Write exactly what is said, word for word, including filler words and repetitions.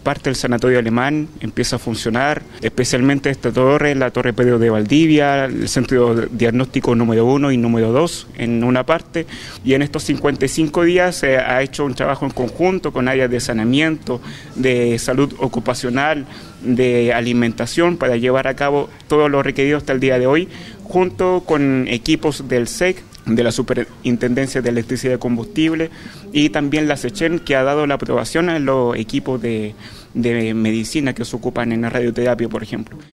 parte del Sanatorio Alemán empieza a funcionar, especialmente esta torre, la Torre Pedro de Valdivia, el Centro Diagnóstico número uno y número dos en una parte, y en estos cincuenta y cinco días se ha hecho un trabajo en conjunto con áreas de saneamiento, de salud ocupacional, de alimentación para llevar a cabo todo lo requerido hasta el día de hoy, junto con equipos del S E C, de la Superintendencia de Electricidad y Combustible, y también la SECHEN, que ha dado la aprobación a los equipos de, de medicina que se ocupan en la radioterapia, por ejemplo.